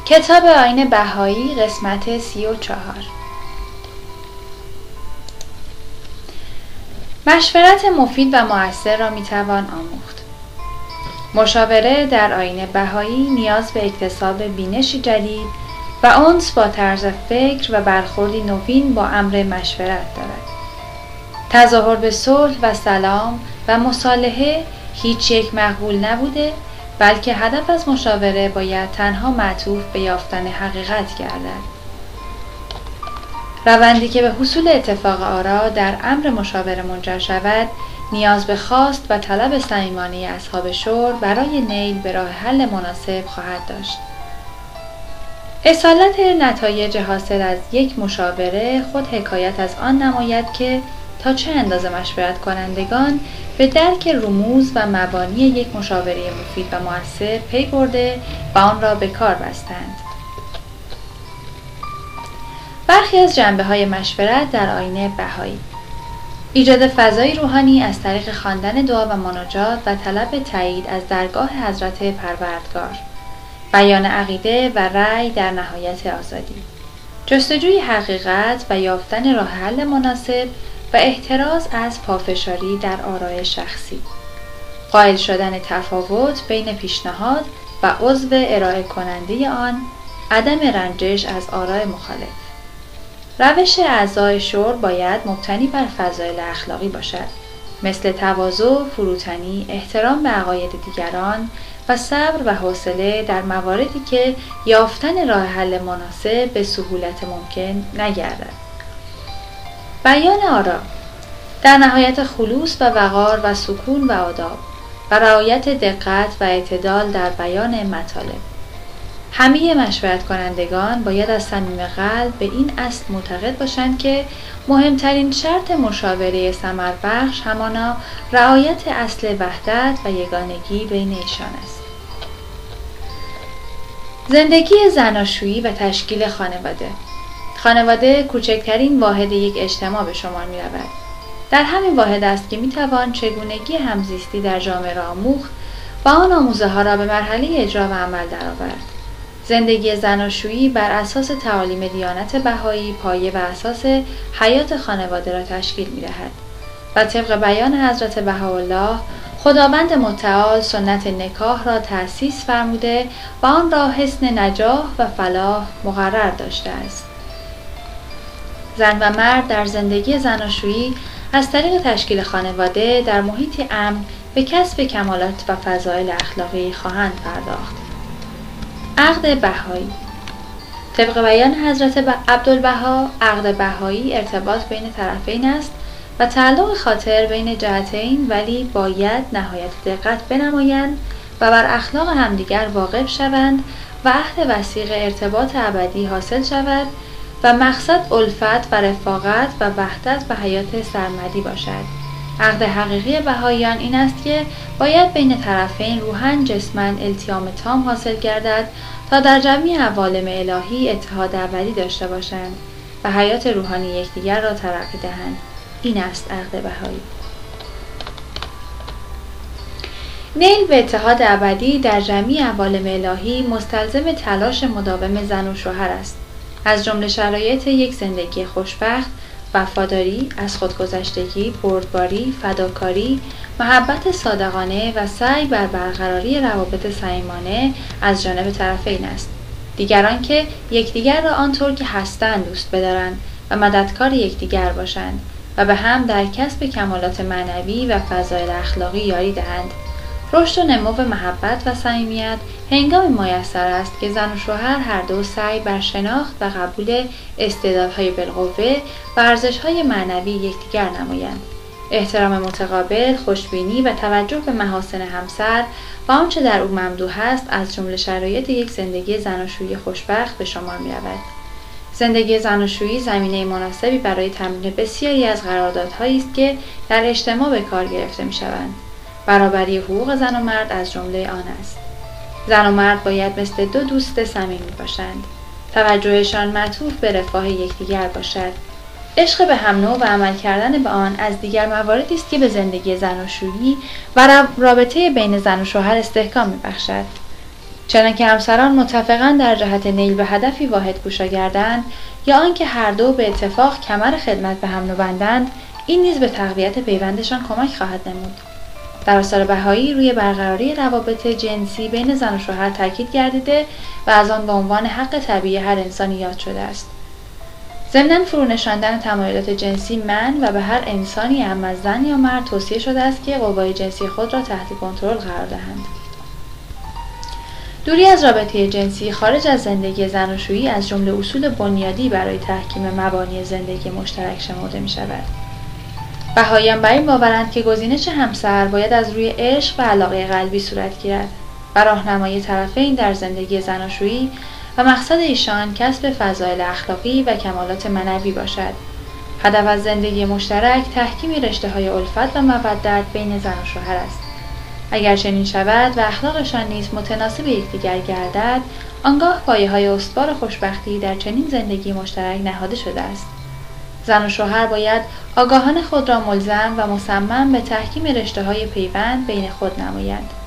کتاب آیین بهایی قسمت 34. مشورت مفید و مؤثر را میتوان آموخت. مشاوره در آیین بهایی نیاز به اکتساب بینشی جدید و انس با طرز فکر و برخوردی نوین با امر مشورت دارد. تظاهر به صلح و سلام و مصالحه هیچ یک مقبول نبوده، بلکه هدف از مشاوره باید تنها معطوف به یافتن حقیقت گردد. روندی که به حصول اتفاق آرا در امر مشاوره منجر شود، نیاز به خواست و طلب صمیمانه اصحاب شور برای نیل به راه حل مناسب خواهد داشت. اصالت نتایج حاصل از یک مشاوره خود حکایت از آن نماید که تا چه اندازه مشورت کنندگان به درک رموز و مبانی یک مشاوره مفید و مؤثر پی برده و آن را به کار بستند. برخی از جنبه‌های مشورت در آیین بهایی: ایجاد فضای روحانی از طریق خواندن دعا و مناجات و طلب تایید از درگاه حضرت پروردگار، بیان عقیده و رأی در نهایت آزادی، جستجوی حقیقت و یافتن راه حل مناسب و احتراز از پافشاری در آراء شخصی، قائل شدن تفاوت بین پیشنهاد و عضو ارائه کننده آن، عدم رنجش از آراء مخالف. روش اعضای شور باید مبتنی بر فضایل اخلاقی باشد، مثل تواضع، فروتنی، احترام به عقاید دیگران و صبر و حوصله در مواردی که یافتن راه حل مناسب به سهولت ممکن نگردد. بیان آرا در نهایت خلوص و وقار و سکون و آداب و رعایت دقت و اعتدال در بیان مطالب. همه مشورت کنندگان باید از صمیم قلب به این اصل معتقد باشند که مهمترین شرط مشاوره ثمربخش همانا رعایت اصل وحدت و یگانگی بین ایشان است. زندگی زناشویی و تشکیل خانواده کوچکترین واحد یک اجتماع به شمار می رود. در همین واحد است که می توان چگونگی همزیستی در جامعه را آموخت و آن آموزه ها را به مرحله اجرا و عمل درآورد. زندگی زناشویی بر اساس تعالیم دیانت بهایی پایه و اساس حیات خانواده را تشکیل می دهد و طبق بیان حضرت بهاءالله خداوند متعال سنت نکاح را تأسیس فرموده و آن را حصن نجاح و فلاح مقرر داشته است. زن و مرد در زندگی زناشویی از طریق تشکیل خانواده در محیطی امن به کسب کمالات و فضایل اخلاقی خواهند پرداخت. عقد بهایی طبق بیان حضرت عبدالبها، عقد بهایی ارتباط بین طرفین است و تعلق خاطر بین جهتین، ولی باید نهایت دقت بنمایند و بر اخلاق همدیگر واقف شوند و عهد وثیق ارتباط ابدی حاصل شود و مقصد الفت و رفاقت و وحدت و حیات سرمدی باشد. عقد حقیقی بهاییان این است که باید بین طرفین روحاً جسماً التیام تام حاصل گردد تا در جمعی عوالم الهی اتحاد ابدی داشته باشند و حیات روحانی یکدیگر را ترقی دهند. این است عقد بهایی. نیل به اتحاد ابدی در جمعی عوالم الهی مستلزم تلاش مداوم زن و شوهر است. از جمله شرایط یک زندگی خوشبخت وفاداری، از خودگذشتگی، بردباری، فداکاری، محبت صادقانه و سعی بر برقراری روابط صمیمانه از جانب طرفین است. دیگران که یکدیگر را آنطور که هستند دوست بدارند و مددکار یکدیگر باشند و به هم در کسب کمالات معنوی و فضایل اخلاقی یاری دهند. رشد و نمو محبت و صمیمیت هنگام میسر است که زن و شوهر هر دو سعی بر شناخت و قبول استعدادهای بالقوه و ارزش‌های معنوی یکدیگر نمایند. احترام متقابل، خوشبینی و توجه به محاسن همسر و آنچه در او ممدوح است از جمله شرایط یک زندگی زناشویی خوشبخت به شمار می‌رود. زندگی زناشویی زمینه مناسبی برای تمرین بسیاری از قراردادهایی است که در اجتماع به کار گرفته می‌شوند. برابری حقوق زن و مرد از جمله آن است. زن و مرد باید مثل دو دوست صمیمی باشند. توجهشان معطوف به رفاه یکدیگر باشد. عشق به هم نوع و عمل کردن به آن از دیگر مواردی است که به زندگی زناشویی و رابطه بین زن و شوهر استحکام می‌بخشد. چنانکه همسران متفقاً در جهت نیل به هدفی واحد گوشا گردند یا آنکه هر دو به اتفاق کمر خدمت به هم بندند، این نیز به تقویت پیوندشان کمک خواهد نمود. در آثار بهایی روی برقراری روابط جنسی بین زن و شوهر تاکید گردیده و از آن به عنوان حق طبیعی هر انسانی یاد شده است. ضمناً فرونشاندن تمایلات جنسی منع و به هر انسانی اما زن یا مرد توصیه شده است که قوای جنسی خود را تحت کنترل قرار دهند. دوری از رابطه جنسی خارج از زندگی زناشویی از جمله اصول بنیادی برای تحکیم مبانی زندگی مشترک شمرده می شود. بهاییان بر این باورند که گزینش همسر باید از روی عشق و علاقه قلبی صورت گیرد و راهنمایی طرفین در زندگی زناشویی و مقصد ایشان کسب فضایل اخلاقی و کمالات معنوی باشد. هدف از زندگی مشترک تحکیم رشته‌های الفت و مودت بین زن و شوهر است. اگر چنین شود و اخلاقشان نیز متناسب یکدیگر گردد، آنگاه پایه‌های استوار خوشبختی در چنین زندگی مشترک نهاده شده است. زن و شوهر باید آگاهانه خود را ملزم و مصمم به تحکیم رشته‌های پیوند بین خود نمایند.